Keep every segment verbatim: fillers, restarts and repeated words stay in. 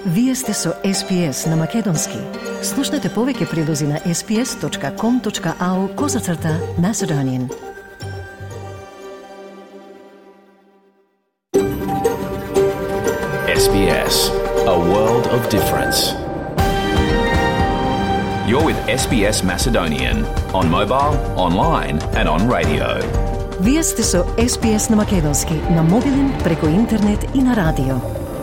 Вие сте со Ес Би Ес на Македонски. Слушнете повеќе прилози на ес би ес точка ком точка ау козацрта Macedonian. Ес Би Ес, a world of difference. You're with Ес Би Ес Macedonian on mobile, online and on radio. Вие сте со Ес Би Ес на Македонски на мобилен, преку интернет и на радио.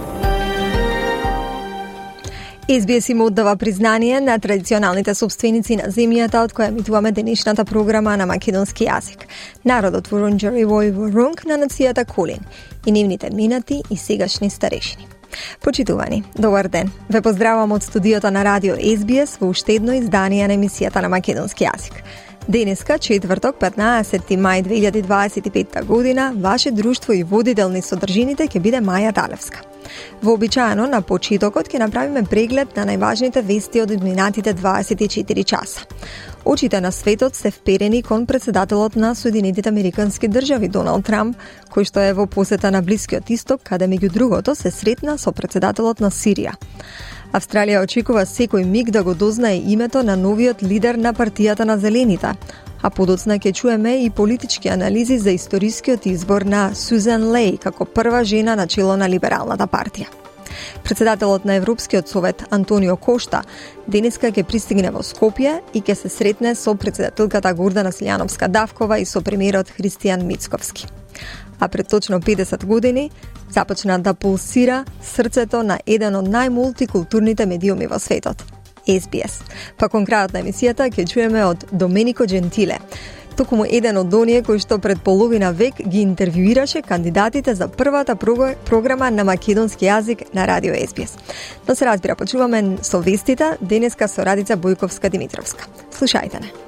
Ес Би Ес им оддава признание на традиционалните собственици на земјата од која емитуваме денешната програма на македонски јазик. Народот Вурунџери Вој Вурунг на нацијата Кулин и нивните минати и сегашни старешини. Почитувани, добар ден. Ве поздравувам од студиото на радио Ес Би Ес во уште едно издание на емисијата на македонски јазик. Денеска, четврток, петнаесети мај две илјади дваесет и петта година, ваше друштво и водител низ содржините ќе биде Маја Далевска. Вообичаено на почетокот ќе направиме преглед на најважните вести од изминатите дваесет и четири часа. Очите на светот се вперени кон председателот на Соединетите Американски држави Доналд Трамп, кој што е во посета на Блискиот Исток, каде меѓу другото се сретна со председателот на Сирија. Австралија очекува секој миг да го дознае името на новиот лидер на партијата на Зелените, а подоцна ќе чуеме и политички анализи за историскиот избор на Сузан Леј како прва жена на чело на Либералната партија. Председателот на Европскиот совет Антонио Кошта денеска ќе пристигне во Скопје и ќе се сретне со председателката Гордана Силјановска-Давкова и со премиерот Христијан Мицковски. А пред точно педесет години започна да пулсира срцето на еден од најмултикултурните медиуми во светот – Ес Би Ес. Па кон крајот на емисијата ќе чуеме од Доменико Джентиле, токму еден од оние кои што пред половина век ги интервјуираше кандидатите за првата програма на македонски јазик на радио Ес Би Ес. Но се разбира, почуваме со вестите денеска со Радица Бојковска-Димитровска. Слушајте не.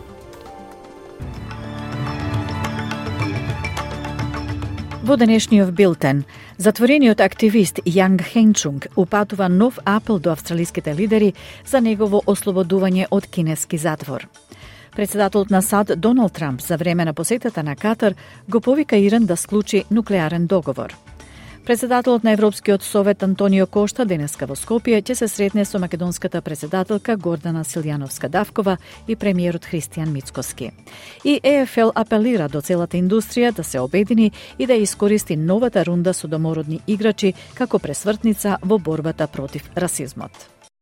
Во денешниот билтен, затворениот активист Јанг Хенчунг упатува нов апел до австралиските лидери за негово ослободување од кинески затвор. Председателот на САД Доналд Трамп за време на посетата на Катар го повика Иран да склучи нуклеарен договор. Председателот на Европскиот совет Антонио Кошта денеска во Скопје ќе се сретне со македонската председателка Гордана Силјановска-Давкова и премиерот Христијан Мицковски. И Е Еф Ел апелира до целата индустрија да се обедини и да искористи новата рунда со домородни играчи како пресвртница во борбата против расизмот.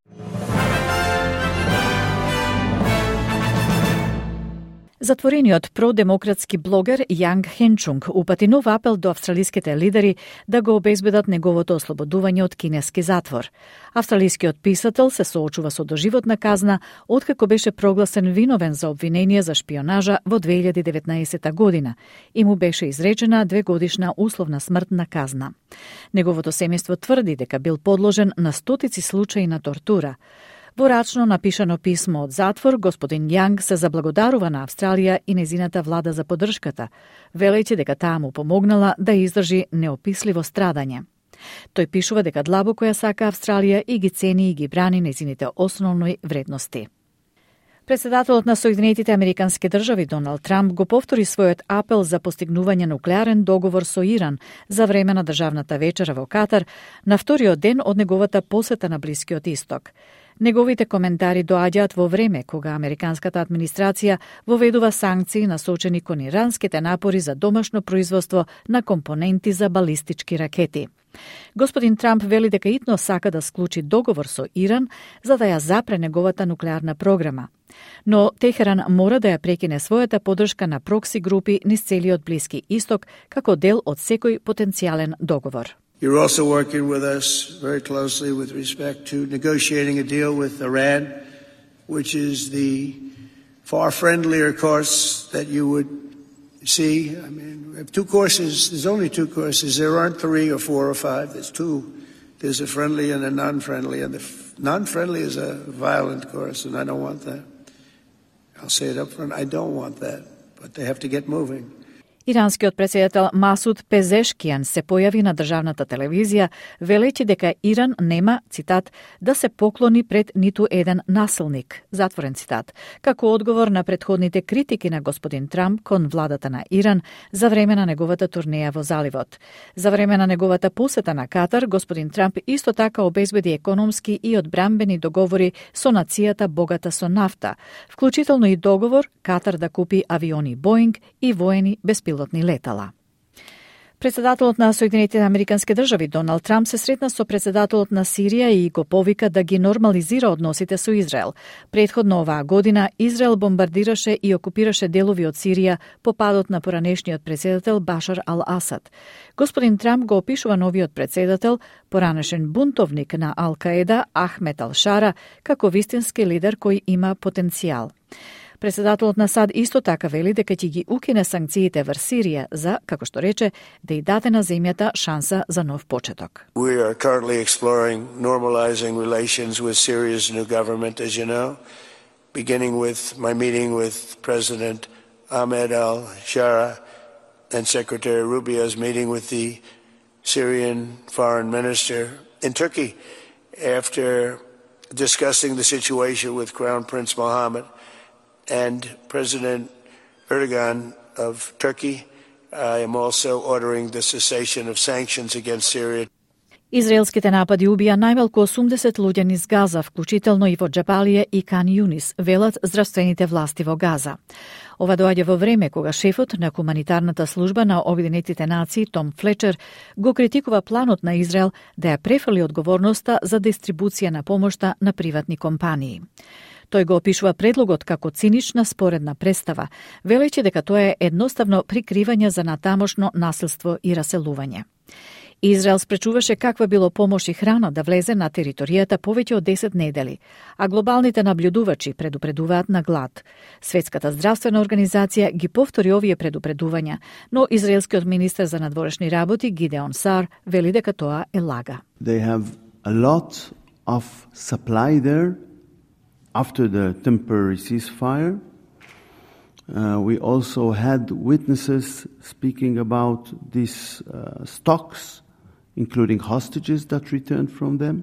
Затворениот продемократски блогер Јанг Хенчунг упати нов апел до австралиските лидери да го обезбедат неговото ослободување од кинески затвор. Австралискиот писател се соочува со доживотна казна откако беше прогласен виновен за обвинение за шпионажа во две илјади деветнаесетта година и му беше изречена двегодишна условна смртна казна. Неговото семејство тврди дека бил подложен на стотици случаи на тортура. Во рачно напишано писмо од затвор, господин Јанг се заблагодарува на Австралија и незината влада за поддршката, велејќи дека таа му помогнала да издржи неописливо страдање. Тој пишува дека длабоко ја сака Австралија и ги цени и ги брани незините основни вредности. Председателот на Соединетите Американски држави Доналд Трамп го повтори својот апел за постигнување нуклеарен договор со Иран за време на државната вечера во Катар на вториот ден од неговата посета на Блискиот Исток. Неговите коментари доаѓаат во време кога американската администрација воведува санкции насочени кон иранските напори за домашно производство на компоненти за балистички ракети. Господин Трамп вели дека итно сака да склучи договор со Иран за да ја запре неговата нуклеарна програма. Но Техеран мора да ја прекине својата поддршка на прокси групи низ целиот Блиски Исток како дел од секој потенцијален договор. You're also working with us very closely with respect to negotiating a deal with Iran, which is the far friendlier course that you would see. I mean, we have two courses. There's only two courses. There aren't three or four or five. There's two. There's a friendly and a non-friendly, and the f- non-friendly is a violent course, and I don't want that. I'll say it up front. I don't want that, but they have to get moving. Иранскиот председател Масуд Пезешкијан се појави на државната телевизија велејќи дека Иран нема, цитат, да се поклони пред ниту еден насилник, затворен цитат, како одговор на претходните критики на господин Трамп кон владата на Иран за време на неговата турнеја во заливот. За време на неговата посета на Катар, господин Трамп исто така обезбеди економски и одбрамбени договори со нацијата богата со нафта, вклучително и договор Катар да купи авиони Боинг и воени беспилотни летала. Председателот на Соединетите американски држави Доналд Трамп се сретна со председателот на Сирија и го повика да ги нормализира односите со Израел. Претходно оваа година Израел бомбардираше и окупираше делови од Сирија по падот на поранешниот председател Башар ал-Асад. Господин Трамп го опишува новиот председател, поранешен бунтовник на Ал-Каеда Ахмед ал-Шара, како вистински лидер кој има потенцијал. Председателот на САД исто така вели дека ќе ги укине санкциите врз Сирија за, како што рече, да и даде на земјата шанса за нов почеток. We are currently exploring normalizing relations with Syria's new government, as you know, beginning with my meeting with President Ahmed al-Shara and Secretary Rubio's meeting with the Syrian foreign minister in Turkey after discussing the situation with Crown Prince Mohammed and President Erdogan of Turkey. I am also ordering the cessation of sanctions against Syria. Израелските напади убија најмалку осумдесет луѓе низ Газа, вклучително и во Џабалија и Кан Јунис, велат здравствените власти во Газа. Ова доаѓа во време кога шефот на хуманитарната служба на Обединетите нации Том Флечер го критикува планот на Израел да ја префрли одговорноста за дистрибуција на помошта на приватни компании. Тој го опишува предлогот како цинична споредна представа, велејќи дека тоа е едноставно прикривање за натамошно насилство и раселување. Израел спречуваше каква било помош и храна да влезе на територијата повеќе од десет недели, а глобалните наблюдувачи предупредуваат на глад. Светската здравствена организација ги повтори овие предупредувања, но израелскиот министер за надворешни работи Гидеон Сар вели дека тоа е лага. They have a lot of supply there. After the temporary ceasefire, uh, we also had witnesses speaking about these uh, stocks, including hostages that returned from them.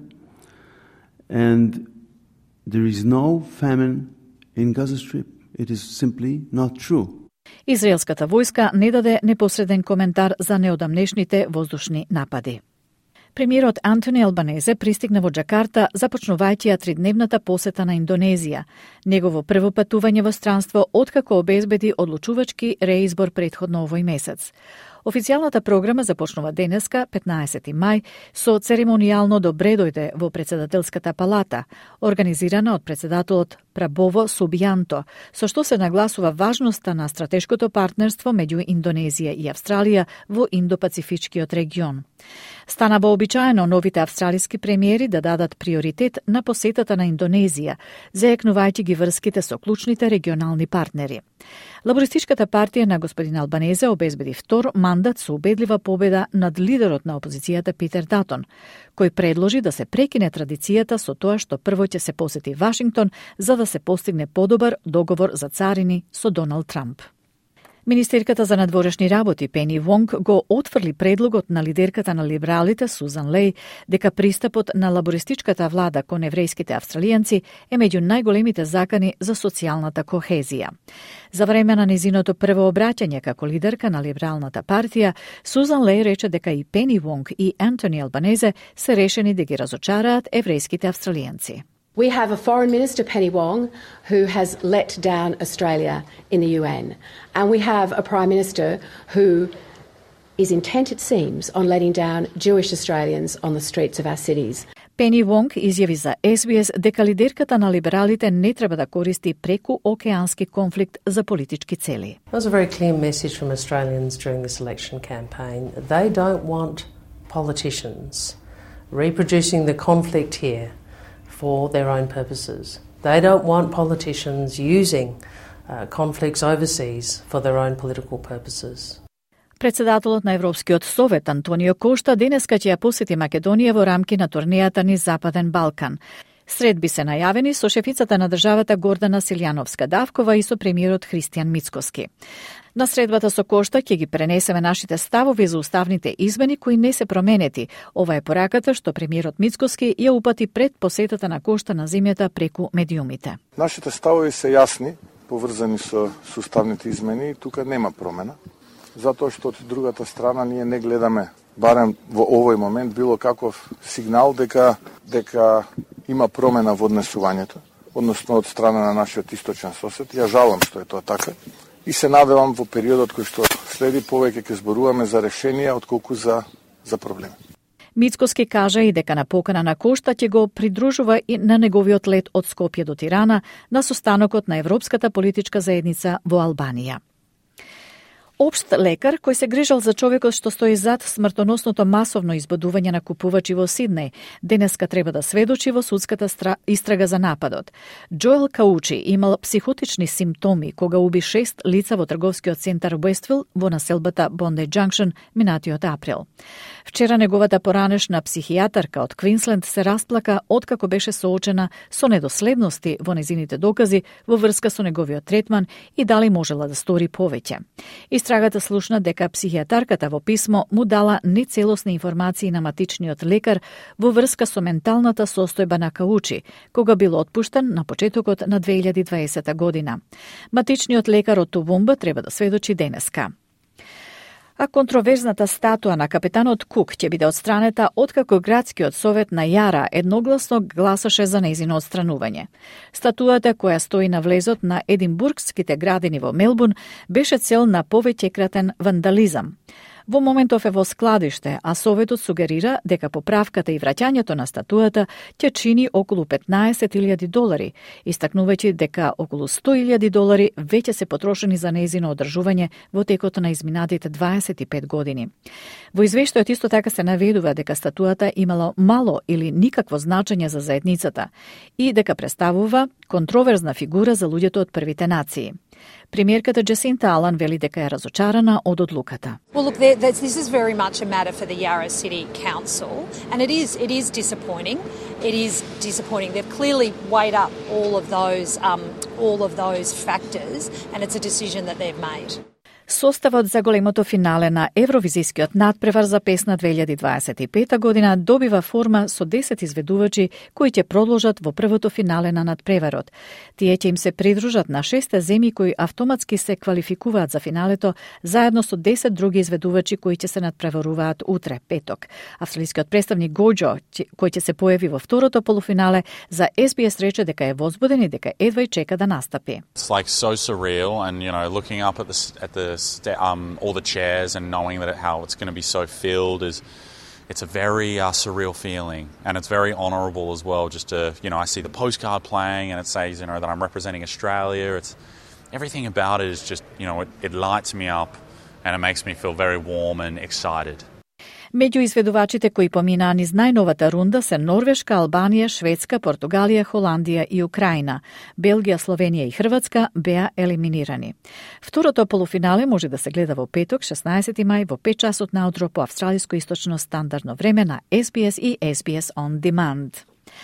And there is no famine in Gaza Strip. It is simply not true. Израелската војска не даде непосреден коментар за неодамнешните воздушни напади. Премиерот Антони Албанезе пристигна во Џакарта, започнувајќи ја тридневната посета на Индонезија, негово прво патување во странство откако обезбеди одлучувачки реизбор претходно овој месец. Официјалната програма започнува денеска, петнаесети мај, со церемонијално добре дојде во председателската палата, организирана од председателот Прабово Субијанто, со што се нагласува важноста на стратешкото партнерство меѓу Индонезија и Австралија во Индо-Пацифичкиот регион. Стана вообичаено новите австралиски премиери да дадат приоритет на посетата на Индонезија, зајакнувајќи ги врските со клучните регионални партнери. Лабористичката партија на господин Албанезе обезбеди втор мандат со убедлива победа над лидерот на опозицијата Питер Датон, кој предложи да се прекине традицијата со тоа што прво ќе се посети Вашингтон за да се постигне подобар договор за царини со Доналд Трамп. Министерката за надворешни работи Пени Вонг го отфрли предлогот на лидерката на либералите Сузан Леј дека пристапот на лабористичката влада кон еврејските австралијанци е меѓу најголемите закани за социјалната кохезија. За време на незиното прво обраќање како лидерка на либералната партија, Сузан Леј рече дека и Пени Вонг и Антони Албанезе се решени да ги разочараат еврејските австралијанци. We have a foreign minister, Penny Wong, who has let down Australia in the U N. And we have a prime minister who is intent, it seems, on letting down Jewish Australians on the streets of our cities. Пени Вонг изјави за Ес Би Ес дека лидерката на либералите не треба да користи преку океански конфликт за политички цели. There was a very clear message from Australians during this election campaign. They don't want politicians reproducing the conflict here for their own purposes. They don't want politicians using uh, conflicts overseas for their own political purposes. Председателот на Европскиот совет Антонио Кошта денеска ќе ја посети Македонија во рамки на турнејата низ Западен Балкан. Средби се најавени со шефицата на државата Гордана Силјановска-Давкова и со премиерот Христијан Мицкоски. На средбата со Кошта ќе ги пренесеме нашите ставови за уставните измени кои не се променети. Ова е пораката што премиерот Мицкоски ја упати пред посетата на Кошта на земјата преку медиумите. Нашите ставови се јасни, поврзани со уставните измени и тука нема промена, затоа што од другата страна ние не гледаме барем во овој момент било каков сигнал дека дека има промена во однесувањето, односно од страна на нашиот источен сосед. Ја жалам што е тоа така и се надевам во периодот кој што следи повеќе ќе зборуваме за решенија отколку за за проблеми. Мицкоски кажа и дека на покана на Кошта ќе го придружува и на неговиот лет од Скопје до Тирана на состанокот на Европската политичка заедница во Албанија. Општ лекар кој се грижал за човекот што стои зад смртоносното масовно избодување на купувачи во Сиднеј, денеска треба да сведочи во судската стра... истрага за нападот. Джоел Каучи имал психотични симптоми кога уби шест лица во трговскиот центар Уествил во населбата Бонди Джанкшн минатиот април. Вчера неговата поранешна психијатарка од Квинсленд се расплака откако беше соочена со недоследности во незините докази во врска со неговиот третман и дали можела да стори повеќе. Истрагата слушна дека психијатарката во писмо му дала нецелосни информации на матичниот лекар во врска со менталната состојба на Каучи, кога бил отпуштен на почетокот на две илјади и дваесета година. Матичниот лекар од Тувумба треба да сведочи денеска. А контроверзната статуа на капитанот Кук ќе биде отстранета откако градскиот совет на Јара едногласно гласаше за нејзино отстранување. Статуата која стои на влезот на Единбургските градини во Мелбурн беше цел на повеќекратен вандализам. Во моментов е во складиште, а советот сугерира дека поправката и враќањето на статуата ќе чини околу петнаесет илјади долари, истакнувајќи дека околу сто илјади долари веќе се потрошени за нејзино одржување во текот на изминатите дваесет и пет години. Во извештајот исто така се наведува дека статуата имало мало или никакво значење за заедницата и дека представува контроверзна фигура за луѓето од првите нации. Премиерката Джасинта Алан вели дека е разочарана од одлуката. Well, look, there, this is very much a matter for the Yarra City Council, and it is it is disappointing. It is disappointing. They've clearly weighed up all of those um, all of those factors, and it's a decision that they've made. Составот за големото финале на Евровизискиот надпревар за песна две илјади дваесет и пета година добива форма со десет изведувачи кои ќе продолжат во првото финале на надпреварот. Тие ќе им се придружат на шест земји кои автоматски се квалификуваат за финалето, заедно со десет други изведувачи кои ќе се надпреваруваат утре, петок. Австралискиот представник Гоџо, кој ќе се појави во второто полуфинале, за Ес Би Ес рече дека е возбуден и дека едва и чека да настапи. It's like so surreal and you know looking up at the at the Um, all the chairs and knowing that it, how it's going to be so filled is it's a very uh, surreal feeling, and it's very honourable as well. Just to you know, I see the postcard playing and it says you know that I'm representing Australia. It's everything about it is just you know it, it lights me up and it makes me feel very warm and excited. Меѓу изведувачите кои поминаа низ најновата рунда се Норвешка, Албанија, Шведска, Португалија, Холандија и Украина. Белгија, Словенија и Хрватска беа елиминирани. Второто полуфинале може да се гледа во петок, шеснаесети мај, во пет часот наутро по австралиско источно стандардно време на Ес Би Ес и Ес Би Ес On Demand.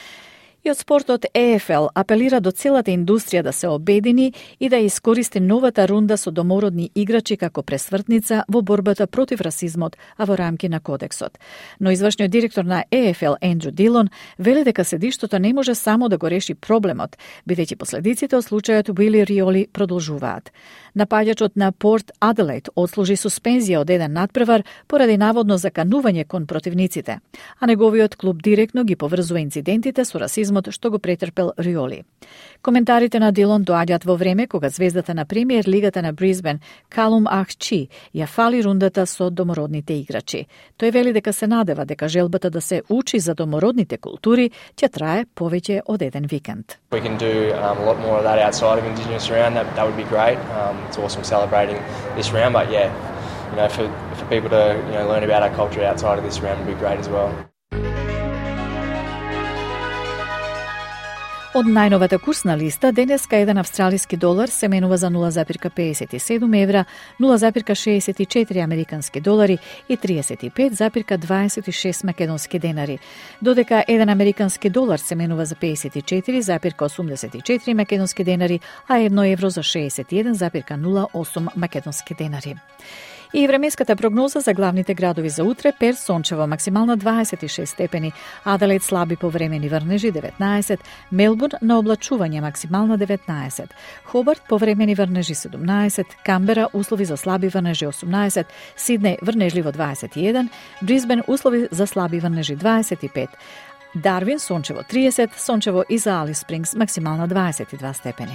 И од спортот Е Еф Ел апелира до целата индустрија да се обедини и да искористи новата рунда со домородни играчи како пресвртница во борбата против расизмот, а во рамки на кодексот. Но извршниот директор на Е Еф Ел Ендрю Дилон вели дека седиштото не може само да го реши проблемот, бидејќи последиците од случајот Уили Риоли продолжуваат. Напаѓачот на Порт Аделаид отслужи суспензија од еден надпревар поради наводно заканување кон противниците, а неговиот клуб директно ги поврзува инцидентите со расизмот што го претрпел Риоли. Коментарите на Дилон доаѓаат во време кога звездата на премиер лигата на Брисбен Калум Ахчи ја фали рундата со домородните играчи. Тој вели дека се надева дека желбата да се учи за домородните култури ќе трае повеќе од еден викенд. We can do um, a lot more of that outside of Indigenous round. That that would be great. Um, it's awesome celebrating this round, but yeah, you know, for for people to you know learn about our culture outside of this round would be great as well. Од најновата курсна листа, денеска еден австралиски долар се менува за нула запирка педесет и седум евра, нула запирка шеесет и четири американски долари и триесет и пет запирка дваесет и шест македонски денари, додека еден американски долар се менува за педесет и четири запирка осумдесет и четири македонски денари, а едно евро за шеесет и еден запирка нула осум македонски денари. И временската прогноза за главните градови за утре: Перт сончево, максимална дваесет и шест степени, Аделаид слаби повремени врнежи деветнаесет, Мелбурн на облачување, максимална деветнаесет, Хобарт повремени врнежи седумнаесет, Камбера услови за слаби врнежи осумнаесет, Сиднеј врнежливо дваесет и еден, Брисбен услови за слаби врнежи дваесет и пет, Дарвин сончево триесет, сончево и за Алис Спрингс, максимална дваесет и два степени.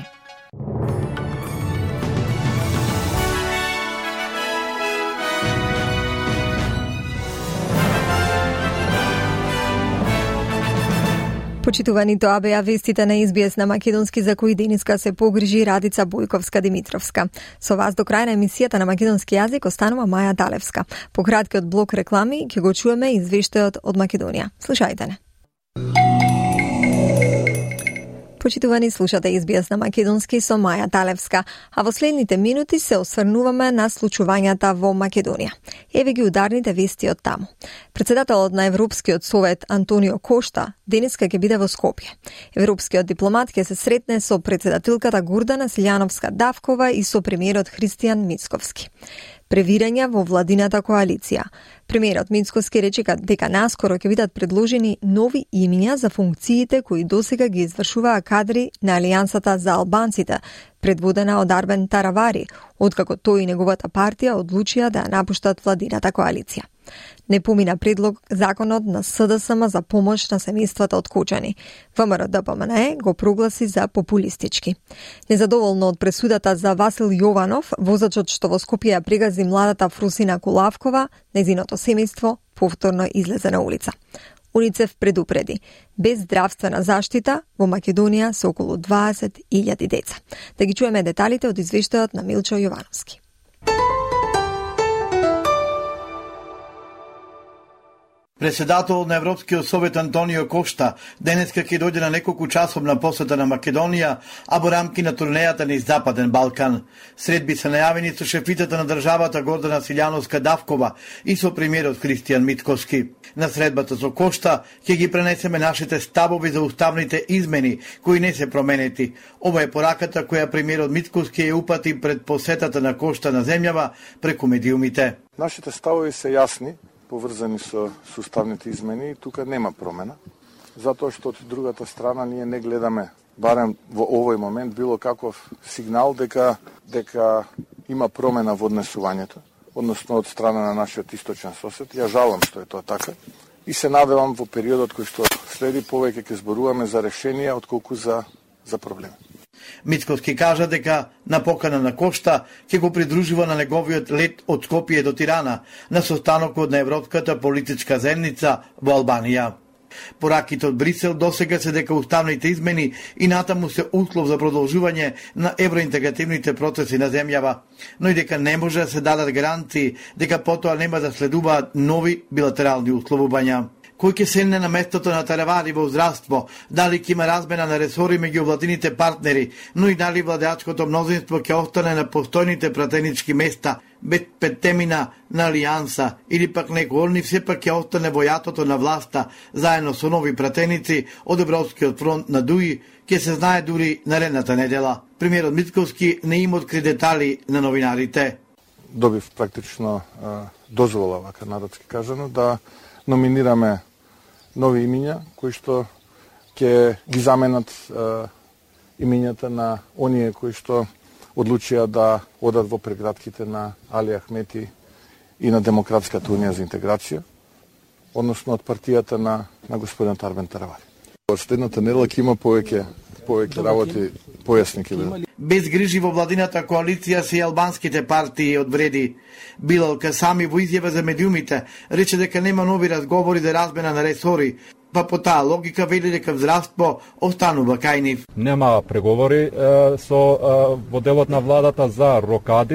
Почитувани, тоа беа вестите на Ес Би Ес на македонски, за кои денеска се погрижи Радица Бојковска-Димитровска. Со вас до крај на емисијата на македонски јазик останува Маја Далевска. По краткиот блок реклами ќе го чуеме извештајот од Македонија. Слушајте не. Почитувани, слушате Ес Би Ес на македонски со Маја Талевска, а во следните минути се осврнуваме на случувањата во Македонија. Еве ги ударните вести од таму. Председателот на Европскиот совет Антонио Кошта денеска ќе биде во Скопје. Европскиот дипломат ќе се сретне со председателката Гордана Силјановска-Давкова и со премиерот Христијан Мицковски. Превирања во владината коалиција. Премиерот Мицковски рече дека наскоро ќе бидат предложени нови имиња за функциите кои досега ги извршуваа кадри на Алијансата за албанците, предводена од Арбен Таравари, откако тој и неговата партија одлучија да ја напуштат владината коалиција. Не помина предлог законот на С Д С М за помош на семејствата од Кочани. Вэ М Р Д П М Н Е го прогласи за популистички. Незадоволно од пресудата за Васил Јованов, возачот што во Скопје ја прегази младата Фрусина Кулавкова, незиното семејство повторно излезе на улица. УНИЦЕФ предупреди: без здравствена заштита во Македонија се околу дваесет илјади деца. Да ги чуеме деталите од извештајот на Милчо Јовановски. Председателот на Европскиот совет Антонио Кошта денеска ќе дојде на неколку часовна посета на Македонија, а во рамки на турнејата низ Западен Балкан. Средби се најавени со шефицата на државата Гордана Силјановска-Давкова и со премиерот Христијан Мицковски. На средбата со Кошта ќе ги пренесеме нашите ставови за уставните измени кои не се променети. Ова е пораката која премиерот Мицковски ја упати пред посетата на Кошта на земјава преку медиумите. Нашите ставови се јасни, поврзани со суставните измени, и тука нема промена, затоа што од другата страна ние не гледаме, барем во овој момент, било каков сигнал дека дека има промена во однесувањето, односно од страна на нашиот источен сосед. Ја жалам што е тоа така и се надевам во периодот кој што следи повеќе ќе зборуваме за решенија отколку за за проблеми. Мицковски кажа дека на покана на Кошта ќе го придружува на неговиот лет од Скопје до Тирана на состанокот на Европската политичка заедница во Албанија. Пораките од Брисел досега се дека уставните измени и натаму се услов за продолжување на евроинтегративните процеси на земјава, но и дека не може да се дадат гаранции дека потоа нема да следуваат нови билатерални условувања. Кој ќе седне на местото на Таравари во здравство, дали ќе има размена на ресори меѓу владините партнери, но и дали владеачкото мнозинство ќе остане на постојните пратенички места, без петтемина на Алијанса, или пак некој од нив сепак ќе остане во јатото на власта, заедно со нови пратеници од Европскиот фронт на Дуи, ќе се знае дури наредната недела. Премиерот Мицковски не им откри детали на новинарите. Добив практично дозвола, вака народски кажано, да номинираме нови имиња кои што ќе ги заменат е, имињата на оние кои што одлучија да одат во прегратките на Али Ахмети и на Демократската унија за интеграција, односно од партијата на, на господин Арбен Таравари. Од следната недела ќе има повеќе повеќе работи, појасни ќе бидат. Без грижи во владината коалиција се и албанските партии одвреди. Билал Касами во изјава за медиумите рече дека нема нови разговори за размена на ресори, па по таа логика вели дека здравство останува кај нив. Нема преговори е, со е, во делот на владата за рокади,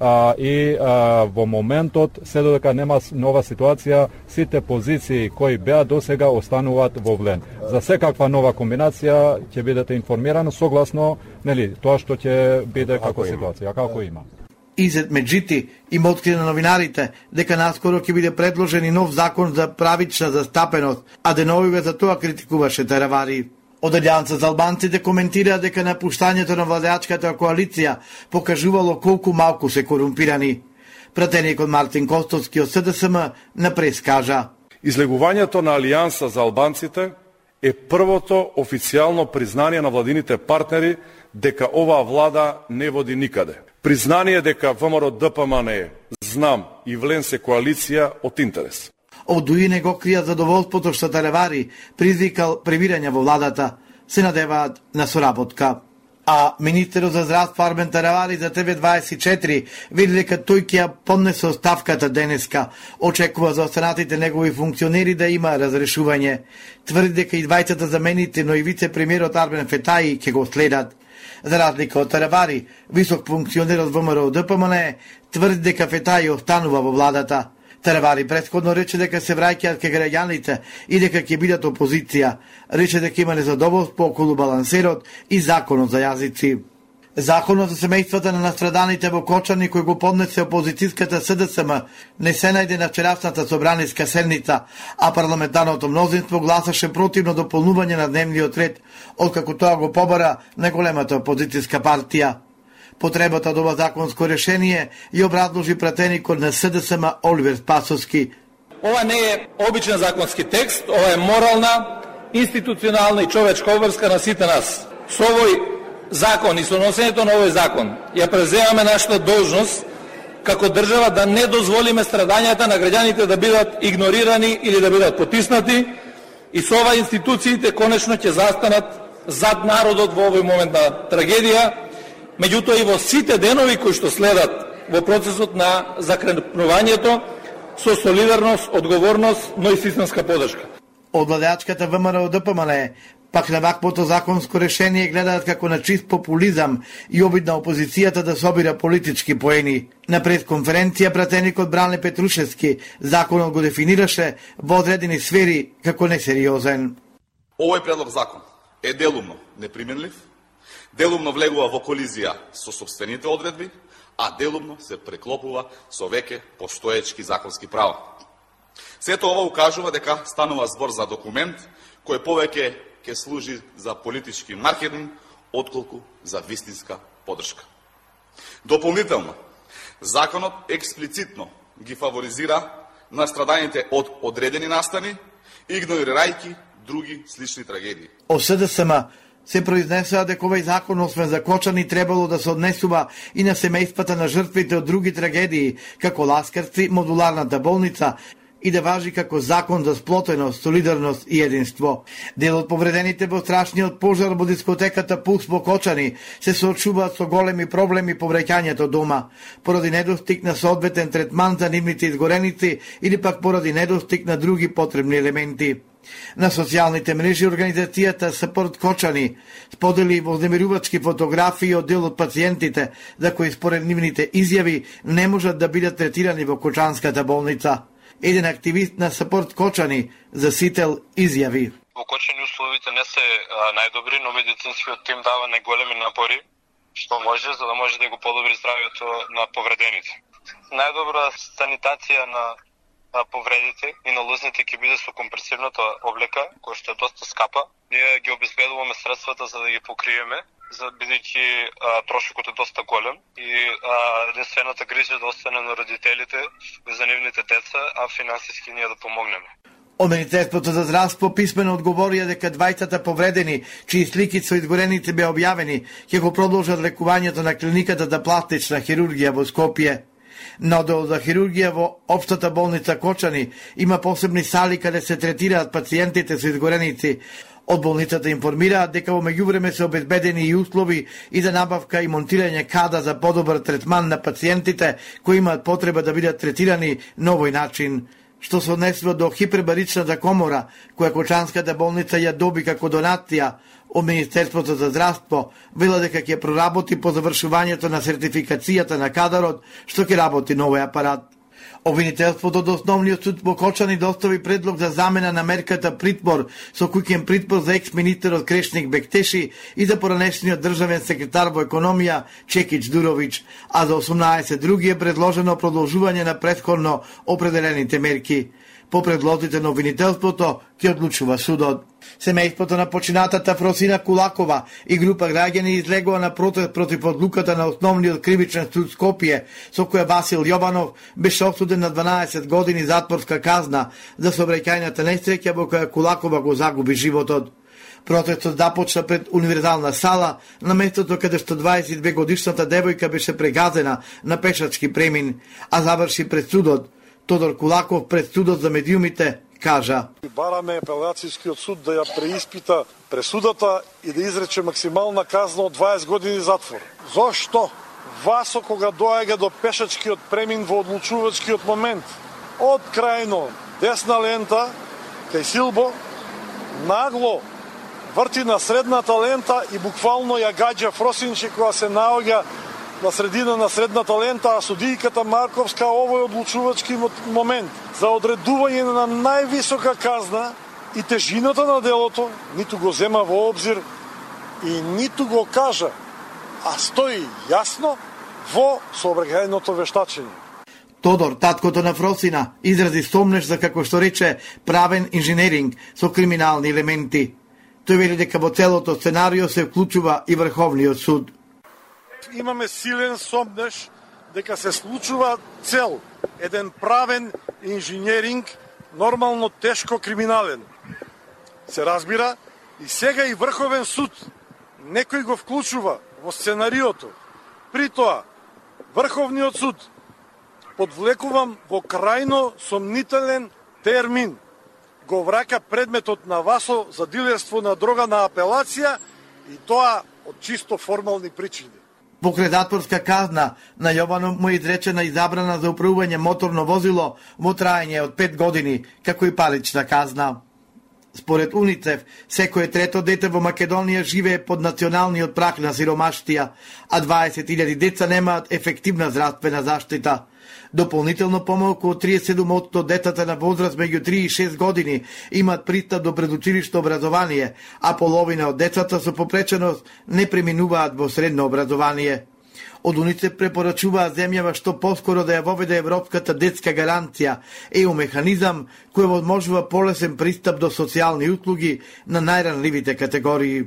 а, и а, во моментот, се додека нема нова ситуација, сите позиции кои беа досега остануваат во влен. За секаква нова комбинација ќе бидете информирани согласно, нели, тоа што ќе биде како ситуација, како има. Изет Меджити им откри на новинарите дека наскоро ќе биде предложен и нов закон за правична застапеност, а деновиве за тоа критикуваше Таравари. Од Алијанса за албанците коментира дека напуштањето на владеачката коалиција покажувало колку малку се корумпирани. Пратеникот Мартин Костовски од С Д С М на прес кажа: Излегувањето на Алијанса за албанците е првото официјално признание на владините партнери дека оваа влада не води никаде. Признание дека Вэ М Р Д П М Н, Знам и Влен се коалиција од интерес. Од ДУИ не го крија задоволството што Таравари призвикал превирање во владата, се надеваат на соработка. А министерот за здравство Армен Таравари за Т В дваесет и четири вели дека тој ќе ја поднесе оставката денеска. Очекува за останатите негови функционери да има разрешување. Тврди дека и двајцата замените, но и вице-премиерот Армен Фетаи ќе го следат. За разлика од Таравари, висок функционер од Вэ М Р Д П М Н тврди дека Фетаи останува во владата. Таравари претходно рече дека се враќаат ке граѓаните и дека ќе бидат опозиција. Рече дека има незадоволство околу балансерот и законот за јазици. Законот за семејствата на настраданите во Кочани, кој го поднесе опозицијската С Д С М, не се најде на вчерашната собраниска седница, а парламентарното мнозинство гласаше противно дополнување на дневниот ред, откако тоа го побара најголемата опозицијска партија. Потребата од ова законско решение ја образложи пратеникот на С Д С М Оливер Спасовски. Ова не е обичен законски текст, ова е морална, институционална и човечка обврска на сите нас. Со овој закон и со носењето на овој закон ја преземаме нашата должност како држава да не дозволиме страдањата на граѓаните да бидат игнорирани или да бидат потиснати, и со ова институциите конечно ќе застанат зад народот во овој момент на трагедија. Меѓутоа и во сите денови кои што следат во процесот на закренувањето со солидарност, одговорност, но и системска подршка. Од владеачката Вэ М Р Д П М Н пак на ваквото законско решение гледаат како на чист популизам и обид на опозицијата да собира политички поени. На пресконференција пратеникот Бране Петрушевски законот го дефинираше во одредени сфери како несериозен. Овој предлог закон е делумно неприменлив, делумно влегува во колизија со собствените одредби, а делумно се преклопува со веќе постоечки законски права. Сето ова укажува дека станува збор за документ кој повеќе ќе служи за политички маркетинг, отколку за вистинска подршка. Дополнително, законот експлицитно ги фаворизира настраданите од одредени настани, игнорирајќи други слични трагедии. О С Д С М се произнесува дека овој закон, освен за Кочани, требало да се однесува и на семејствата на жртвите од други трагедии, како Ласкарци, модуларната болница, и да важи како закон за сплотеност, солидарност и единство. Дел од повредените во страшниот пожар во дискотеката Пулс во Кочани се соочуваат со големи проблеми по враќањето дома, поради недостиг на соодветен третман за нивните изгореници или пак поради недостиг на други потребни елементи. На социјалните мрежи организацијата Сапорт Кочани сподели вознемирувачки фотографии од дел од пациентите за кои според нивните изјави не можат да бидат третирани во Кочанската болница. Еден активист на Сапорт Кочани за Сител изјави: Во Кочани условите не се најдобри, но медицинскиот тим дава најголеми напори што може за да може да го подобри здравјето на повредените. Најдобра санитација на повредите и на лозните ќе биде со компресивната облека, која што е доста скапа. Ние ги обезбедуваме средствата за да ги покриеме, за бидејќи трошокот е доста голем и единствената грижа да остане на родителите за нивните деца, а финансиски ние да помогнеме. Од Министерството за здравство писмено одговорија дека двајцата повредени, чии слики со изгорените беа објавени, ќе го продолжат лекувањето на клиниката за пластична хирургија во Скопје. На оддел за хирургија во Општата болница Кочани има посебни сали каде се третираат пациентите со изгореници. Од болницата информираат дека во меѓувреме се обезбедени и услови и за набавка и монтирање када за подобар третман на пациентите кои имаат потреба да бидат третирани на овој начин. што се однесува до хипербаричната комора, која Кочанската болница ја доби како донација од Министерството за здравство, вела дека ќе проработи по завршувањето на сертификацијата на кадарот, што ќе работи новој апарат. Обвинителството до Основниот суд во Кочани достави предлог за замена на мерката притвор со куќен притвор за екс-министерот Крешник Бектеши и за поранешниот државен секретар во економија Чекич Дурович, а за осумнаесет други е предложено продолжување на претходно определените мерки. По предлозите на обвинителството ќе одлучува судот. Семејството на починатата Фросина Кулакова и група граѓани излегува на протест против одлуката на Основниот кривичен суд Скопје, со која Васил Јованов беше осуден на дванаесет години затворска казна за сообраќајната несреќа во која Кулакова го загуби животот. Протестот започна пред универзална сала, на местото каде што дваесет и две годишната девојка беше прегазена на пешачки премин, а заврши пред судот. Тодор Кулаков пред судот за медиумите кажа: бараме апелацијскиот суд да ја преиспита пресудата и да изрече максимална казна од дваесет години затвор. Зошто Васо кога доаѓа до пешачкиот премин во одлучувачкиот момент, од крајно десна лента кај Силбо, нагло врти на средната лента и буквално ја гаѓа Фросинче која се наоѓа на средина на средната лента, а судијката Марковска овој одлучувачки момент за одредување на највисока казна и тежината на делото ниту го зема во обзир и ниту го кажа, а стои јасно во сообраќајното вештачење. Тодор, таткото на Фросина, изрази сомнеш за, како што рече, правен инженеринг со криминални елементи. Тој вели дека во целото сценарио се вклучува и Врховниот суд. Имаме силен сомнеш дека се случува цел еден правен инженеринг, нормално тешко криминален. Се разбира, и сега и Врховен суд некој го вклучува во сценариото. При тоа, Врховниот суд подвлекувам во крајно сомнителен термин го враќа предметот на Васо за дилерство на дрога на апелација и тоа од чисто формални причини. Покрај затворска казна, на Јованов му е изречена и забрана за управување моторно возило во траење од пет години, како и парична казна. Според УНИЦЕФ, секое трето дете во Македонија живее под националниот праг на сиромаштија, а дваесет илјади деца немаат ефективна здравствена заштита. Дополнително помалку од триесет и седум одсто детата на возраст меѓу три и шест години имаат пристап до предучилишно образование, а половина од децата со попреченост не преминуваат во средно образование. Од УНИЦЕФ препорачуваат земјава што поскоро да ја воведе Европската детска гаранција, е у механизам кој возможува полесен пристап до социјални услуги на најранливите категории.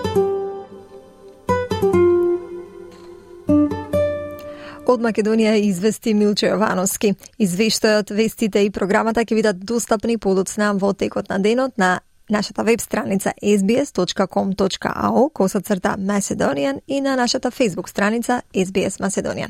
Од Македонија извести Милчо Јовановски. Извештајот, вестите и програмата ќе бидат достапни подоцна во текот на денот на нашата веб страница ес би ес точка ком точка ей ю косацрта Macedonian и на нашата Facebook страница ес би ес Macedonian.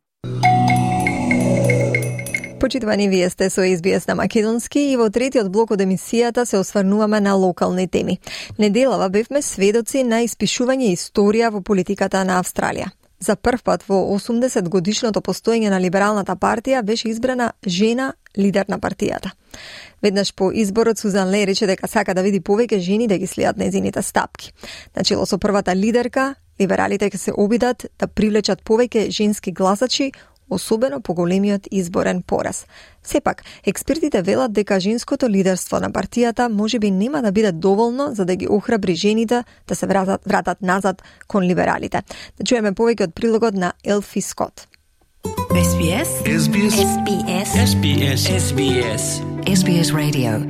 Почитувани, вие сте со ес би ес на македонски и во третиот блок од емисијата се осврнуваме на локални теми. Неделава бевме сведоци на испишување историја во политиката на Австралија. За прв пат во осумдесет годишното постоење на Либералната партија беше избрана жена лидер на партијата. Веднаш по изборот Сузан Леј рече дека сака да види повеќе жени да ги следат нејзините стапки. Начело со првата лидерка, либералите ќе се обидат да привлечат повеќе женски гласачи, особено по големиот изборен пораз. Сепак, експертите велат дека женското лидерство на партијата можеби нема да биде доволно за да ги охрабри жените да се вратат, вратат назад кон либералите. Да чуеме повеќе од прилогот на Елфи Скот. ес би ес ес би ес ес би ес ес би ес ес би ес ес би ес Radio.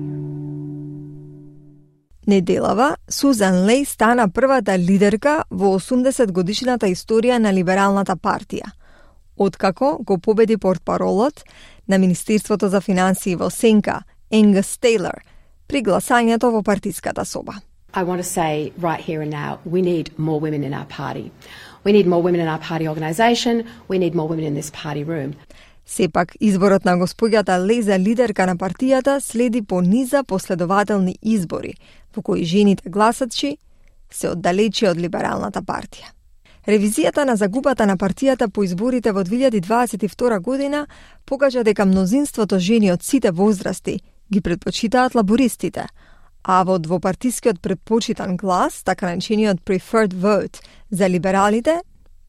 Неделава, Сузан Леј стана првата лидерка во осумдесет годишната историја на Либералната партија, откако го победи портпаролот на Министерството за финансии во Сенка, Енгас Тейлор, при гласањето во партиската соба. I want to say right here and now, we need more women in our party. We need more women in our party organisation. We need more women in this party room. Сепак, изборот на господјата Леј за лидерка на партијата следи по низа последователни избори, во кои жените гласачи се оддалечи од Либералната партија. Ревизијата на загубата на партијата по изборите во две илјади дваесет и втора година покажа дека мнозинството жени од сите возрасти ги предпочитаат лабористите, а во двопартискиот предпочитан глас, така наречениот preferred vote за либералите,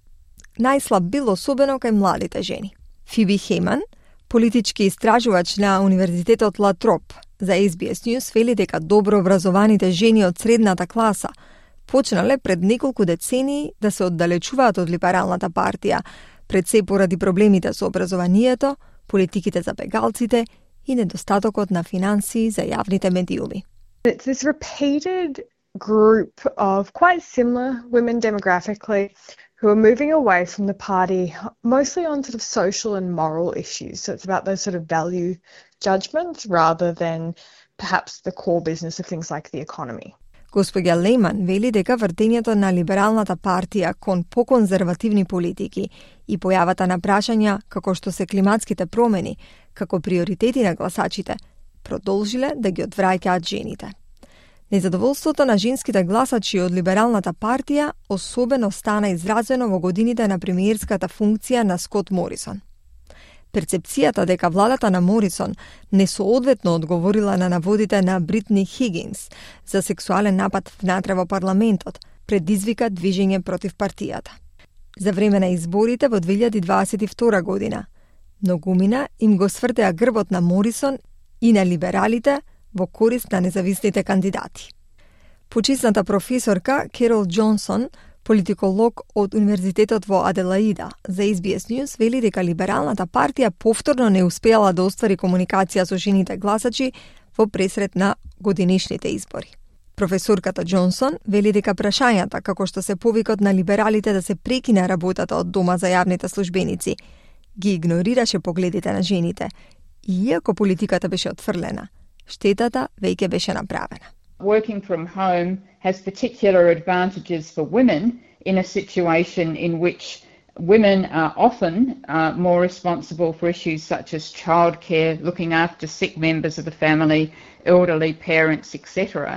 најслаб бил особено кај младите жени. Фиби Хейман, политички истражувач на Универзитетот Ла Троп, за Ес Би Ес News вели дека добро образованите жени од средната класа почнале пред неколку децении да се оддалечуваат од либералната партија, пред се поради проблемите со образованието, политиките за бегалците и недостатокот на финансии за јавните медиуми. It's this repeated group of quite similar women demographically who are moving away from the party, mostly on sort of social and moral issues. So it's about those sort of value judgments rather than perhaps the core business of things like the economy. Господја Лейман вели дека вртењето на либералната партија кон поконзервативни политики и појавата на прашања како што се климатските промени како приоритети на гласачите продолжиле да ги одвраќаат жените. Незадоволството на женските гласачи од либералната партија особено стана изразено во годините на премиерската функција на Скот Морисон. Перцепцијата дека владата на Морисон несоодветно одговорила на наводите на Бритни Хигинс за сексуален напад внатре во парламентот предизвика движење против партијата. За време на изборите во две илјади дваесет и втора година, многумина им го свртеа грбот на Морисон и на либералите во корист на независните кандидати. Почисната професорка Керол Џонсон, политиколог од Универзитетот во Аделаида, за Ес Би Ес News вели дека либералната партија повторно не успеала да оствари комуникација со жените гласачи во пресрет на годинешните избори. Професорката Џонсон вели дека прашањата како што се повикот на либералите да се прекине работата од дома за јавните службеници ги игнорираше погледите на жените, и иако политиката беше отфрлена, штетата веќе беше направена. Working from home has particular advantages for women in a situation in which women are often uh, more responsible for issues such as childcare, looking after sick members of the family, elderly parents, et cetera.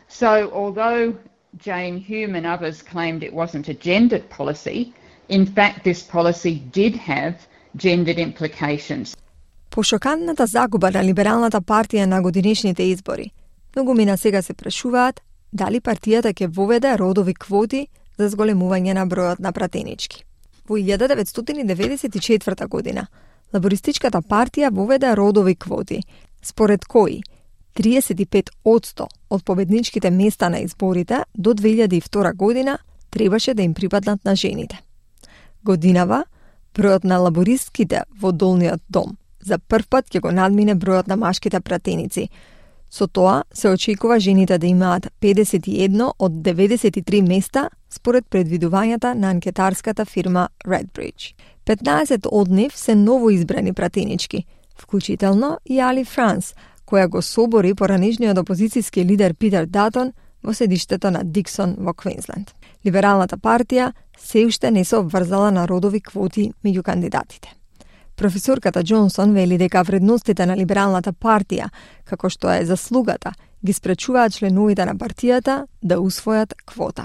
So although Jane Hume and others claimed it wasn't a gendered policy, in fact this policy did have gendered implications. По шокантната загуба на либералната партија на годинешните избори, многумина сега се прашуваат дали партијата ќе воведе родови квоти за зголемување на бројот на пратенички. Во илјада деветстотини деветдесет и четврта година, лабористичката партија воведе родови квоти, според кои триесет и пет одсто од победничките места на изборите до две илјади и втора година требаше да им припаднат на жените. Годинава, бројот на лабористките во долниот дом за прв пат ќе го надмине бројот на машките пратеници. Со тоа се очекува жените да имаат педесет и едно од деветдесет и три места според предвидувањата на анкетарската фирма Redbridge. петнаесет од нив се новоизбрани пратенички, вклучително и Али Франс, која го собори поранешниот опозицијски лидер Питер Датон во седиштето на Диксон во Квинсленд. Либералната партија се уште не се обврзала на родови квоти меѓу кандидатите. Професорката Џонсон вели дека вредностите на либералната партија, како што е заслугата, ги спречуваат членовите на партијата да усвојат квота.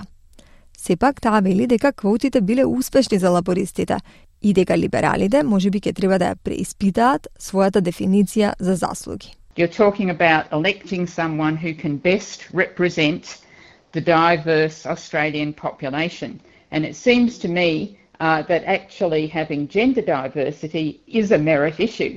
Сепак таа вели дека квотите биле успешни за лабористите и дека либералите можеби ќе треба да ја преиспитаат својата дефиниција за заслуги. You're talking about electing someone who can best represent the diverse Australian population. And it seems to me uh, that actually having gender diversity is a merit issue.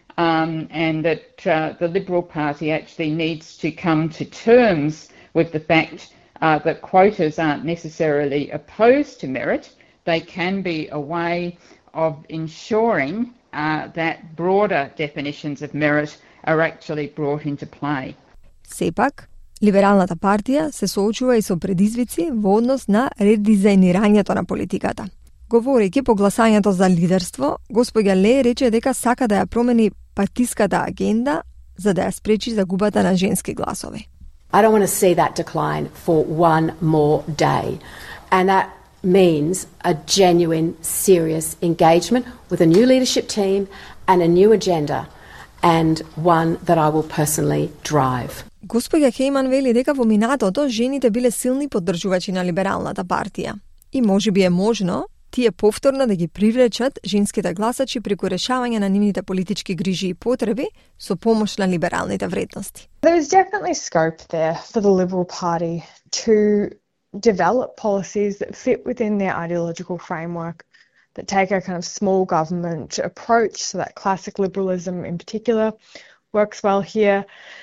Um, and that uh, the Liberal Party actually needs to come to terms with the fact uh, that quotas aren't necessarily opposed to merit. They can be a way of ensuring uh, that broader definitions of merit are actually brought into play. Сепак, либералната партија се соочува и со предизвици во однос на редизајнирањето на политиката. Говорејќи по гласањето за лидерство, господја Ле рече дека сака да ја промени партиската агенда за да ја спречи загубата на женски гласови. I don't want to see that decline for one more day. And that means a genuine, serious engagement with a new leadership team and a new agenda, and one that I will personally drive. Господја Хейман вели дека во минатото жените биле силни поддржувачи на либералната партија. И може би е можно тие повторно да ги привлечат женските гласачи преку решавање на нивните политички грижи и потреби со помош на либералните вредности. There's definitely scope there for the Liberal Party to develop policies that fit within their ideological framework, that take a kind of small government approach, so that classic liberalism in particular works well here,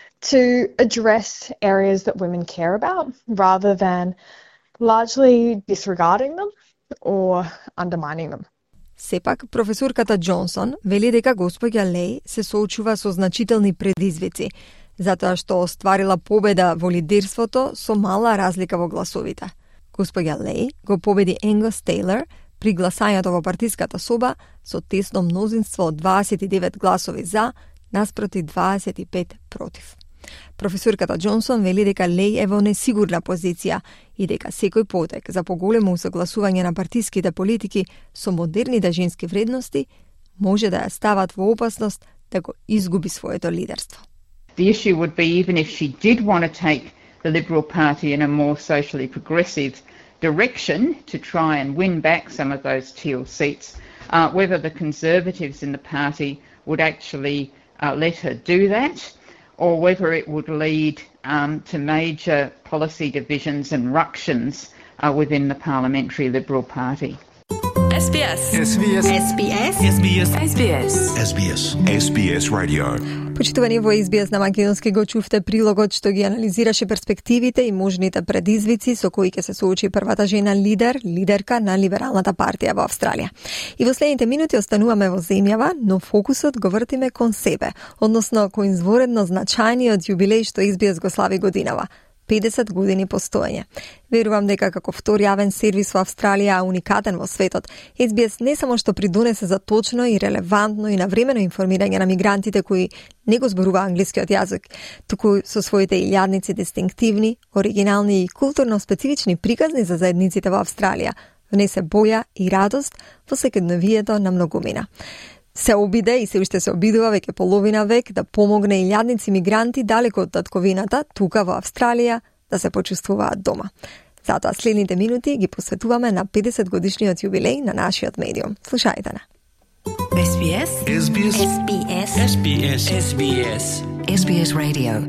to address areas that women care about rather than largely disregarding them or undermining them. Сепак, професорката Джонсон вели дека госпоѓа Леј се соочува со значителни предизвици, затоа што остварила победа во лидерството со мала разлика во гласовите. Госпоѓа Леј го победи Енгос Тейлор при гласањето во партиската соба со тесно мнозинство од дваесет и девет гласови за, наспроти дваесет и пет против. Професорката Джонсон вели дека Леј е во несигурна позиција и дека секој потек за поголемо усогласување на партиските политики со модерните женски вредности може да ја стават во опасност да го изгуби своето лидерство. The issue would be, even if she did want to take the Liberal Party in a more socially progressive direction to try and win back some of those teal seats, uh, whether the Conservatives in the party would actually uh, let her do that, or whether it would lead um, to major policy divisions and ructions uh, within the Parliamentary Liberal Party. S B S. S B S. S B S. S B S. S B S. S B S. S B S Radio. Почитувани во С Б С на македонски го чувте прилогот што ги анализираше перспективите и можните предизвици со кои ќе се соочи првата жена лидер, лидерка на либералната партија во Австралија. И во следните минути остануваме во земјава, но фокусот го вртиме кон себе, односно кон изворедно значајниот јубилеј што С Б С го слави годинава. педесет години постоење. Верувам дека како втор јавен сервис во Австралија, а уникатен во светот, С Б С не само што придонесе за точно и релевантно и навремено информирање на мигрантите кои не го зборува англискиот јазик, туку со своите илјадници дистинктивни, оригинални и културно специфични приказни за заедниците во Австралија, внесе боја и радост во секојдневието на многумина. Се обиде и се уште се обидува веќе половина век да помогне илјадници мигранти далеко од татковината, тука во Австралија, да се почувствуваат дома. Затоа следните минути ги посветуваме на педесет годишниот јубилеј на нашиот медиум. Слушајте на. S B S. S B S. S B S. S B S. S B S. S B S Radio.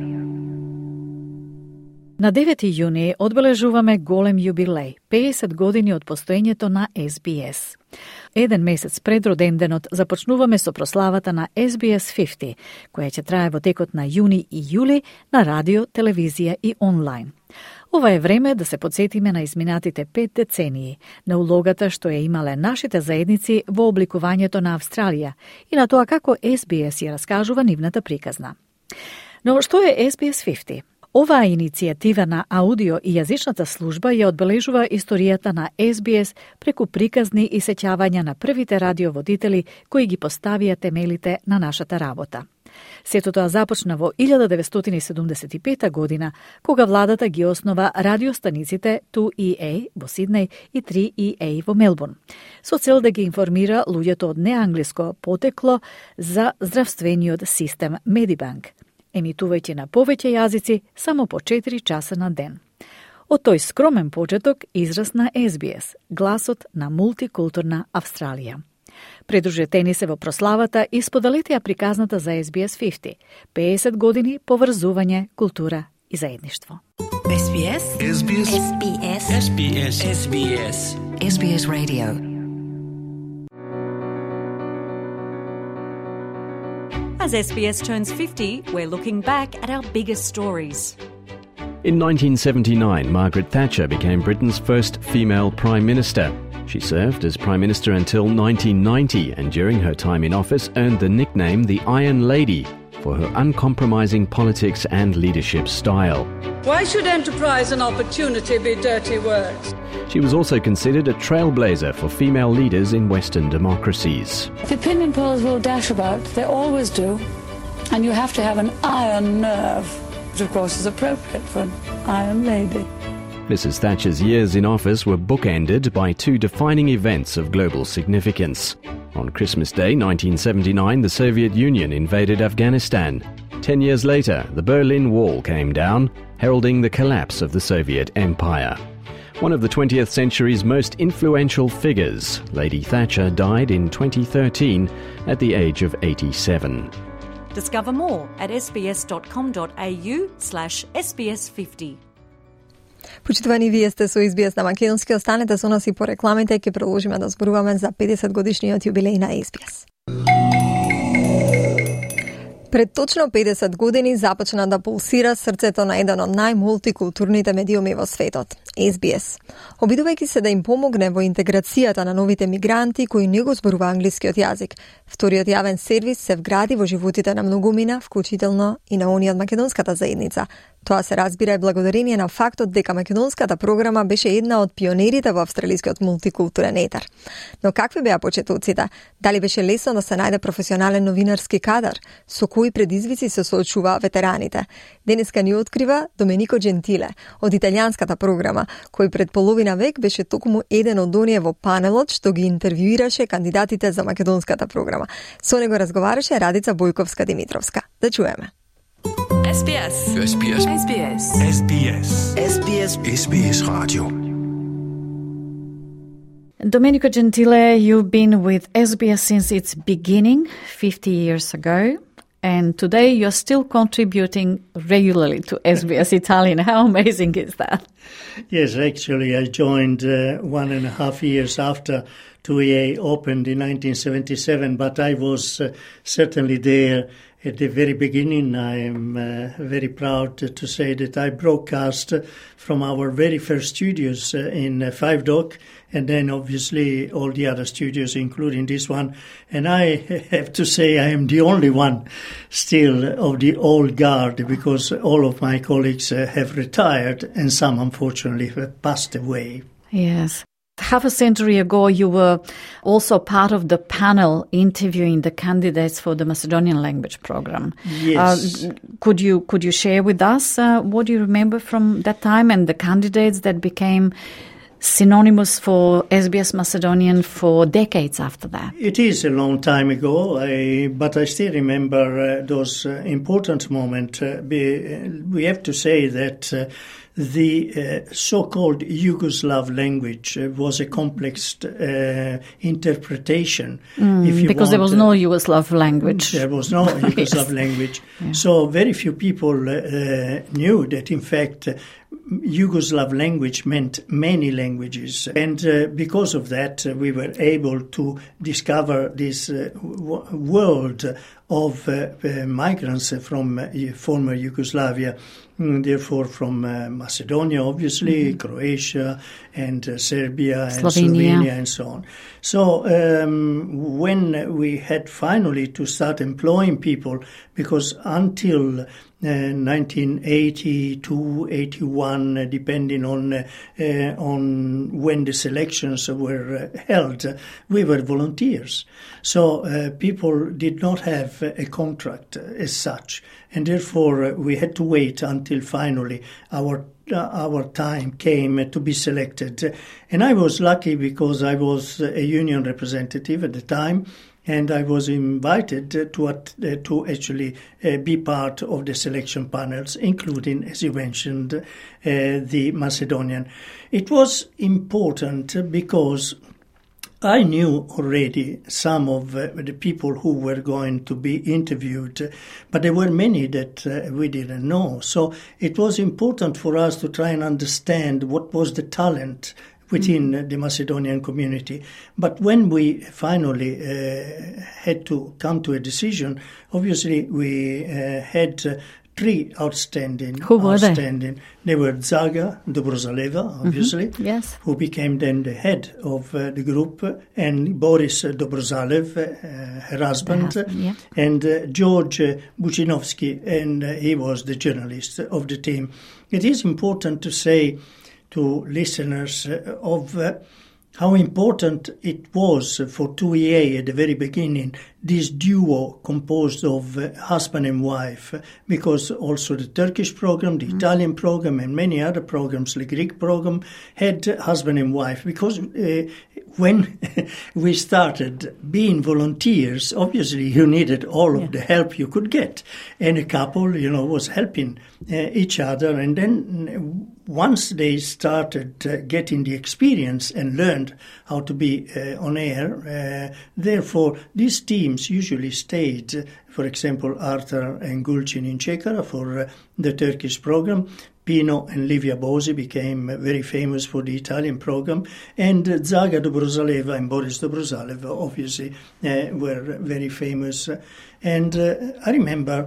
На девети јуни одбележуваме голем јубилеј, педесет години од постоењето на С Б С. Еден месец пред роденденот започнуваме со прославата на С Б С петдесет, која ќе трае во текот на јуни и јули на радио, телевизија и онлайн. Ова е време да се подсетиме на изминатите пет децении, на улогата што ја имале нашите заедници во обликувањето на Австралија и на тоа како С Б С ја раскажува нивната приказна. Но што е С Б С петдесет? Оваа иницијатива на аудио и јазичната служба ја одбележува историјата на С Б С преку приказни и сеќавања на првите радиоводители кои ги поставија темелите на нашата работа. Сето тоа започна во илјада деветстотини седумдесет и пета година, кога владата ги основа радиостаниците two E A во Сиднеј и three E A во Мелбурн, со цел да ги информира луѓето од неанглиско потекло за здравствениот систем Медибанк, емитувајќи на повеќе јазици само по четири часа на ден. Од тој скромен почеток израсна С Б С, гласот на мултикултурна Австралија. Придружете ни се во прославата и споделете ја приказната за С Б С петдесет, педесет години поврзување, култура и заедништво. S B S. S B S. S B S. S B S. S B S. S B S Radio. As S B S turns fifty, we're looking back at our biggest stories. In nineteen seventy-nine, Margaret Thatcher became Britain's first female Prime Minister. She served as Prime Minister until nineteen ninety and during her time in office earned the nickname the Iron Lady for her uncompromising politics and leadership style. Why should enterprise and opportunity be dirty words? She was also considered a trailblazer for female leaders in Western democracies. The opinion polls will dash about, they always do, and you have to have an iron nerve, which of course is appropriate for an Iron Lady. Missus Thatcher's years in office were bookended by two defining events of global significance. On Christmas Day nineteen seventy-nine, the Soviet Union invaded Afghanistan. Ten years later, the Berlin Wall came down, heralding the collapse of the Soviet Empire. one of the twentieth century's most influential figures. Lady Thatcher died in twenty thirteen at the age of eighty-seven. Discover more at sbs.com.au slash sbs50. Почитувани, вие сте со Ес Би Ес на македонски. Останете со нас и по рекламите. Ќе продолжиме да зборуваме за педесет годишниот јубилеј на Ес Би Ес. Пред точно педесет години започна да пулсира срцето на еден од најмултикултурните медиуми во светот – Ес Би Ес. Обидувајќи се да им помогне во интеграцијата на новите мигранти кои не го зборува англискиот јазик, вториот јавен сервис се вгради во животите на многумина, вклучително и на оние од македонската заедница. Тоа се разбира и благодарение на фактот дека македонската програма беше една од пионерите во австралискиот мултикултурен етер. Но какви беа почетоците? Дали беше лесно да се најде професионален новинарски кадар? Со кои предизвици се соочуваа ветераните? Денеска ни открива Доменико Джентиле од италијанската програма, кој пред половина век беше токму еден од оние во панелот што ги интервјуираше кандидатите за македонската програма. Со него разговараше Радица Бојковска-Димитровска. Да чуеме. Ес Би Ес. Ес Би Ес. Ес Би Ес. Ес Би Ес. Ес Би Ес. Ес Би Ес Radio. Domenico Gentile, you've been with S B S since its beginning, fifty years ago, and today you're still contributing regularly to S B S Italian. How amazing is that? Yes, actually I joined uh, one and a half years after two E A opened in nineteen seventy-seven, but I was uh, certainly there at the very beginning. I am uh, very proud to say that I broadcast from our very first studios uh, in uh, Five Dock, and then obviously all the other studios, including this one. And I have to say I am the only one still of the old guard, because all of my colleagues uh, have retired and some unfortunately have passed away. Yes. Half a century ago, you were also part of the panel interviewing the candidates for the Macedonian language program. Yes. Uh, could you could you share with us uh, what you remember from that time and the candidates that became synonymous for S B S Macedonian for decades after that? It is a long time ago, I, but I still remember uh, those uh, important moments. Uh, we have to say that uh, the uh, so-called Yugoslav language uh, was a complex uh, interpretation. Mm, if you because want, there was no Yugoslav language. There was no Yugoslav Yes. language. Yeah. So very few people uh, knew that, in fact, uh, Yugoslav language meant many languages. And uh, because of that, uh, we were able to discover this uh, w- world of uh, uh, migrants from uh, former Yugoslavia, mm, therefore from uh, Macedonia, obviously, mm-hmm. Croatia, and uh, Serbia, Slovenia. and Slovenia, and so on. So um, when we had finally to start employing people, because until Uh, nineteen eighty-two, eighty-one, uh, depending on uh, uh, on when the selections were uh, held, uh, we were volunteers. So uh, people did not have uh, a contract uh, as such, and therefore uh, we had to wait until finally our uh, our time came uh, to be selected. And I was lucky because I was a union representative at the time, and I was invited uh, to uh, to actually uh, be part of the selection panels, including, as you mentioned, uh, the Macedonian. It was important because I knew already some of uh, the people who were going to be interviewed, but there were many that uh, we didn't know. So it was important for us to try and understand what was the talent within mm-hmm. the Macedonian community. But when we finally uh, had to come to a decision, obviously we uh, had uh, three outstanding. Who were outstanding. They? They were Zaga Dobrozaleva, obviously, mm-hmm. yes. who became then the head of uh, the group, and Boris Dobrozalev, uh, her husband, husband yeah. and uh, George Bucinovsky, and uh, he was the journalist of the team. It is important to say to listeners uh, of uh, how important it was for two E A at the very beginning, this duo composed of uh, husband and wife, because also the Turkish program, the mm. Italian program, and many other programs, the Greek program, had uh, husband and wife. Because uh, when we started being volunteers, obviously you needed all of yeah. the help you could get. And a couple, you know, was helping uh, each other. And then once they started uh, getting the experience and learned how to be uh, on air, uh, therefore these teams usually stayed, uh, for example, Arthur and Gulcin in Chekara for uh, the Turkish program. Pino and Livia Bosi became very famous for the Italian program, and uh, Zaga Dobrozaleva and Boris Dobrozalev obviously uh, were very famous. And uh, I remember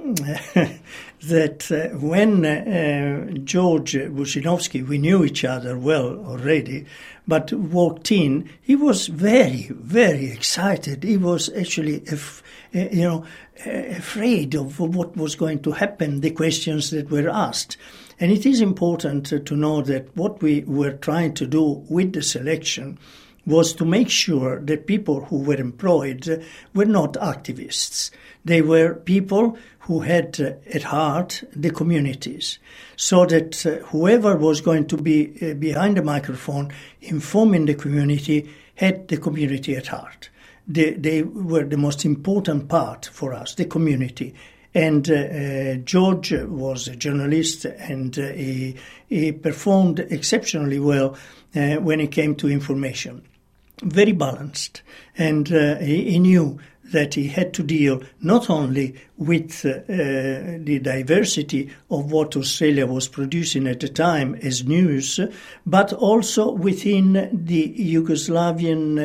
that uh, when uh, George Bushinovsky, we knew each other well already, but walked in, he was very, very excited. He was actually, af- uh, you know, uh, afraid of what was going to happen, the questions that were asked. And it is important uh, to know that what we were trying to do with the selection was to make sure that people who were employed uh, were not activists. They were people who had uh, at heart the communities, so that uh, whoever was going to be uh, behind the microphone informing the community had the community at heart. They, they were the most important part for us, the community. And uh, uh, George was a journalist, and uh, he, he performed exceptionally well uh, when it came to information. Very balanced, and uh, he, he knew that he had to deal not only with uh, uh, the diversity of what Australia was producing at the time as news, but also within the Yugoslavian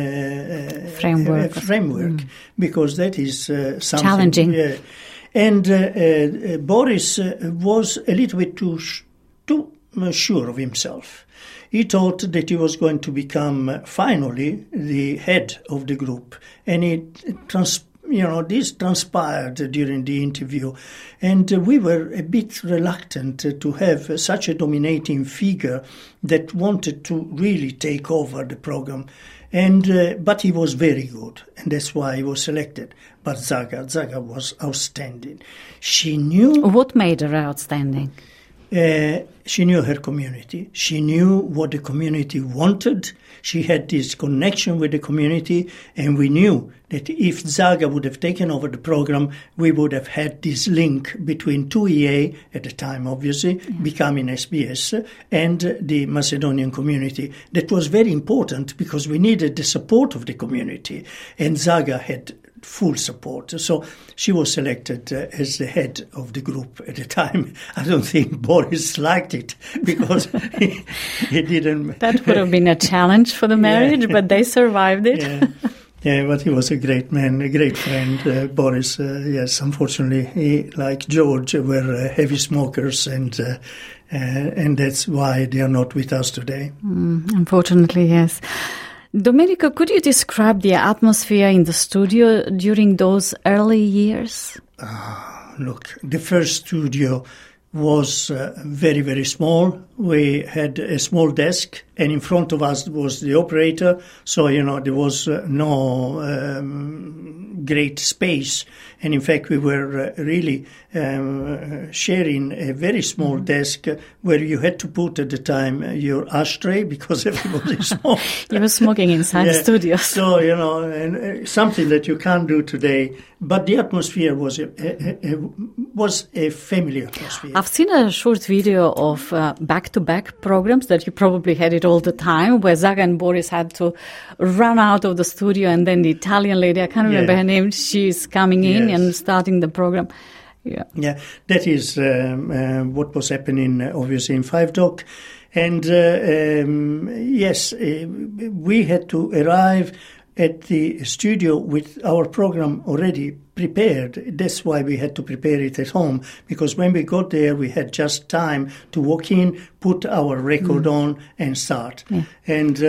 uh, framework, uh, framework mm. because that is uh, something challenging. Uh, and uh, uh, Boris uh, was a little bit too sh- too sure of himself. He thought that he was going to become uh, finally the head of the group, and it trans- you know this transpired during the interview, and uh, we were a bit reluctant uh, to have uh, such a dominating figure that wanted to really take over the program. And uh, but he was very good, and that's why he was selected. But Zaga, Zaga was outstanding. She knew what made her outstanding. Uh, she knew her community. She knew what the community wanted. She had this connection with the community, and we knew that if Zaga would have taken over the program, we would have had this link between two E A, at the time obviously, yeah. becoming S B S, and the Macedonian community. That was very important because we needed the support of the community, and Zaga had full support. So she was selected uh, as the head of the group at the time. I don't think Boris liked it because he, he didn't... That would have been a challenge for the marriage, yeah. but they survived it. Yeah. Yeah, but he was a great man, a great friend. Uh, Boris, uh, yes, unfortunately, he, like George, were uh, heavy smokers, and uh, uh, and that's why they are not with us today. Mm, unfortunately, yes. Domenico, could you describe the atmosphere in the studio during those early years? Uh, look, the first studio was uh, very, very small. We had a small desk, and in front of us was the operator. So, you know, there was uh, no um, great space. And in fact, we were uh, really um, sharing a very small mm-hmm. desk where you had to put at the time your ashtray because everybody smoked. You were smoking inside yeah. the studio. So, you know, and, uh, something that you can't do today. But the atmosphere was a, a, a, was a family atmosphere. I've seen a short video of uh, back-to-back programs that you probably had it all the time, where Zaga and Boris had to run out of the studio, and then the Italian lady, I can't remember yeah. her name, she's coming in yes. and starting the program. Yeah, yeah, that is um, uh, what was happening, uh, obviously, in Five Dock. And uh, um, yes, uh, we had to arrive at the studio with our program already prepared. That's why we had to prepare it at home, because when we got there, we had just time to walk in, put our record mm. on, and start. Yeah. And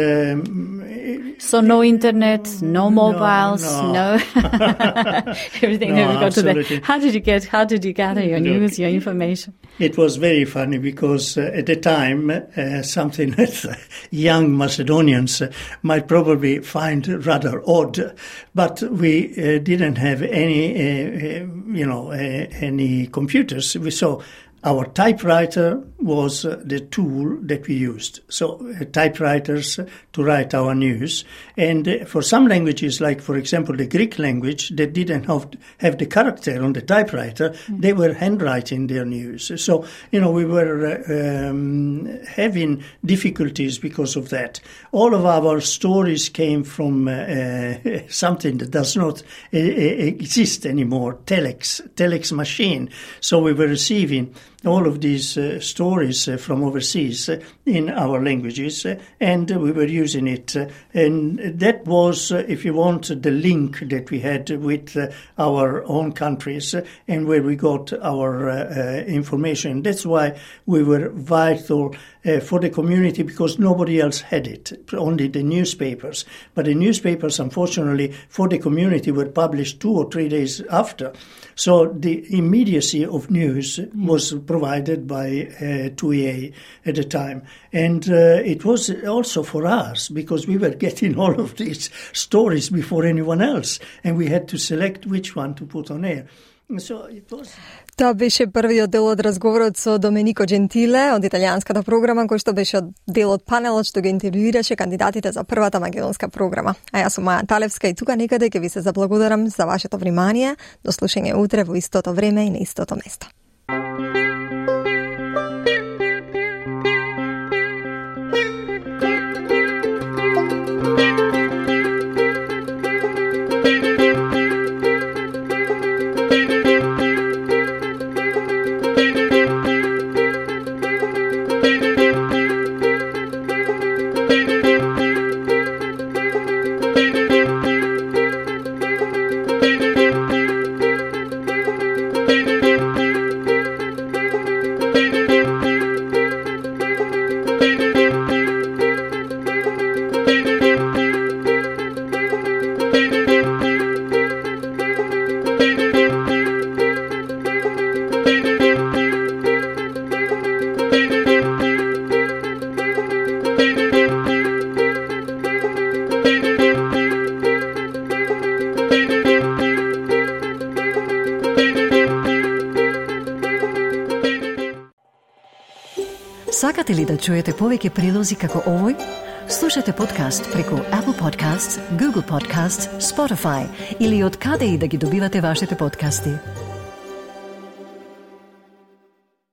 um, so, no internet, no mobiles, no, no. no. everything no, that we got absolutely. today. How did you get? How did you gather your Look, news, your information? It was very funny because uh, at the time, uh, something that young Macedonians uh, might probably find rather odd, but we uh, didn't have any, uh, uh, you know, uh, any computers. We saw our typewriter was uh, the tool that we used. So uh, typewriters to write our news. And uh, for some languages, like, for example, the Greek language, that didn't have, have the character on the typewriter, mm-hmm. they were handwriting their news. So, you know, we were uh, um, having difficulties because of that. All of our stories came from uh, uh, something that does not uh, exist anymore, telex, telex machine. So we were receiving all of these uh, stories uh, from overseas uh, in our languages, uh, and uh, we were using it. Uh, and that was, uh, if you want, the link that we had with uh, our own countries uh, and where we got our uh, uh, information. That's why we were vital uh, for the community, because nobody else had it, only the newspapers. But the newspapers, unfortunately, for the community were published two or three days after. So the immediacy of news was provided by uh, two E A at the time. And uh, it was also for us, because we were getting all of these stories before anyone else, and we had to select which one to put on air. So it was... Тоа беше првиот дел од разговорот со Доменико Джентиле од италијанската програма, кој што беше дел од панелот што ги интервјуираше кандидатите за првата македонска програма. А јас сум Маја Талевска и тука некаде ќе ви се заблагодарам за вашето внимание. До слушање утре во истото време и на истото место. Сакате ли да чуете повеќе прилози како овој? Слушате подкаст преку Apple Podcasts, Google Podcasts, Spotify или од каде и да ги добивате вашите подкасти.